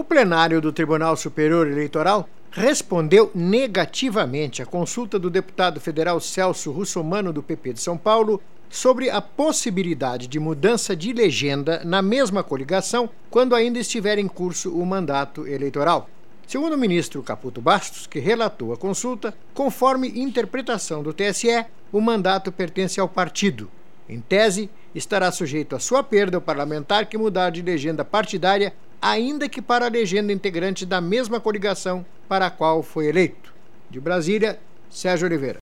plenário do Tribunal Superior Eleitoral respondeu negativamente à consulta do deputado federal Celso Russomano, do PP de São Paulo, sobre a possibilidade de mudança de legenda na mesma coligação quando ainda estiver em curso o mandato eleitoral. Segundo o ministro Caputo Bastos, que relatou a consulta, conforme interpretação do TSE, o mandato pertence ao partido. Em tese, estará sujeito à sua perda o parlamentar que mudar de legenda partidária, ainda que para a legenda integrante da mesma coligação para a qual foi eleito. De Brasília, Sérgio Oliveira.